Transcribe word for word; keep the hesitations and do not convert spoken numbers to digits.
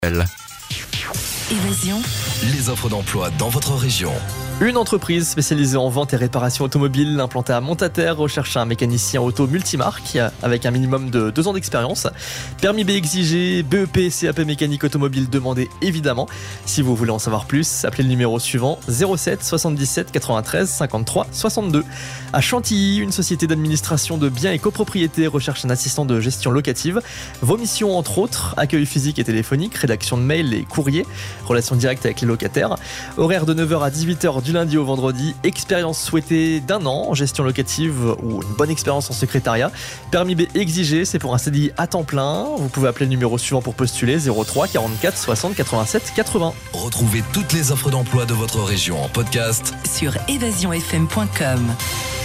Évasion. Les offres d'emploi dans votre région. Une entreprise spécialisée en vente et réparation automobile implantée à Montataire recherche un mécanicien auto multimarque avec un minimum de deux ans d'expérience. Permis B exigé, B E P, C A P mécanique automobile demandé évidemment. Si vous voulez en savoir plus, appelez le numéro suivant zéro sept soixante-dix-sept quatre-vingt-treize cinquante-trois soixante-deux. À Chantilly, une société d'administration de biens et copropriété recherche un assistant de gestion locative. Vos missions entre autres, accueil physique et téléphonique, rédaction de mails et courriers, relation directe avec les locataires. Horaire de neuf heures à dix-huit heures du lundi au vendredi, expérience souhaitée d'un an en gestion locative ou une bonne expérience en secrétariat. Permis B exigé, c'est pour un C D I à temps plein. Vous pouvez appeler le numéro suivant pour postuler zéro trois quarante-quatre soixante quatre-vingt-sept quatre-vingts. Retrouvez toutes les offres d'emploi de votre région en podcast sur évasion f m point com.